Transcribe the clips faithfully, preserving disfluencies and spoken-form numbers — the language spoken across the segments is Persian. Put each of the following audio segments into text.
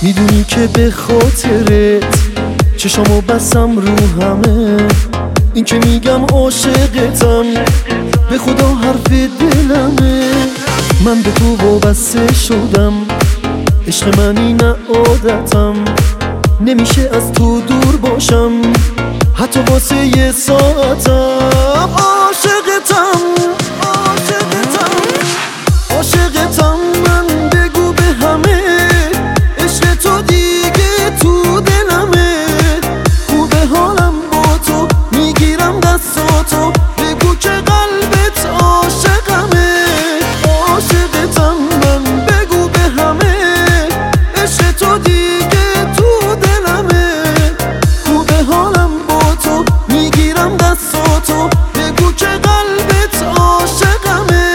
میدونی که به خاطرت چشامو بسم رو همه، این که میگم عاشقتم به خدا حرف دلمه. من به تو وابسته شدم، عشق منی نه عادتم، نمیشه از تو دور باشم حتی واسه یه ساعتم. عاشقتم عاشقتم عاشقتم من، بگو به همه عشق تو دیگه تو دلمه. خوبه حالم با تو، میگیرم دستاتو، بگو که قلبت عاشقمه. عاشقتم من، بگو به همه عشق تو دیگه تو دلمه. خوبه حالم با تو، میگیرم دستاتو، بگو که قلبت عاشقمه.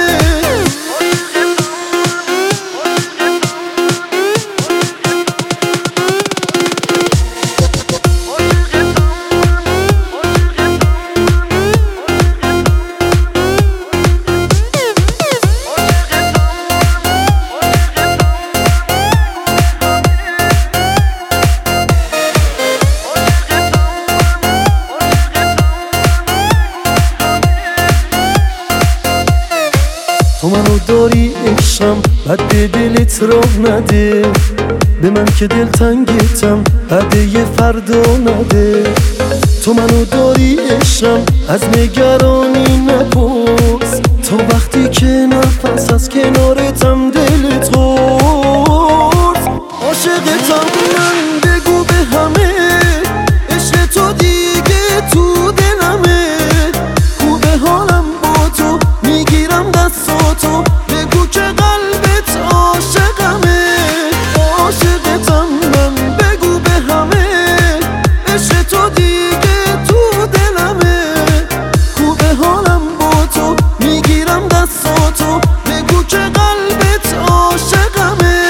تو منو داری عشقم، بد به دلت راه نده، به من که دل تنگتم بعد یه فردا نده. تو منو داری عشقم، از نگرانی نپرس، تا وقتی که نفس از کنارتم دلت خورد. عاشقتم من، بگو به همه عشق تو دیگه تو دلمه. خوبه حالم با تو، میگیرم دستاتو، بگو که قلبت عاشقمه. عاشقتم من، بگو به همه عشق تو دیگه تو دلمه. خوبه حالم با تو، میگیرم دستاتو، بگو که قلبت عاشقمه.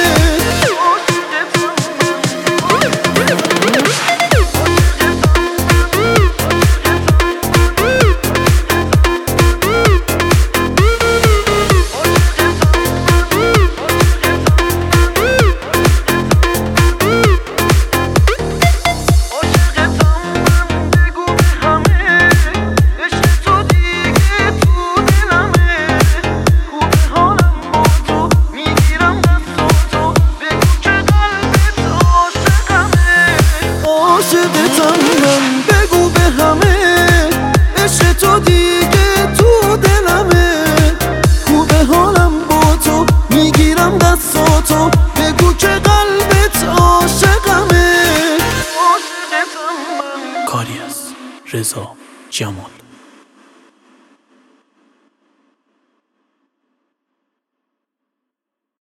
عاشقتم من، بگو به همه عشق تو دیگه تو دلمه. خوبه حالم با تو، میگیرم دستاتو، بگو که قلبت عاشقمه. عاشقتم من. کاری از رضا جمال.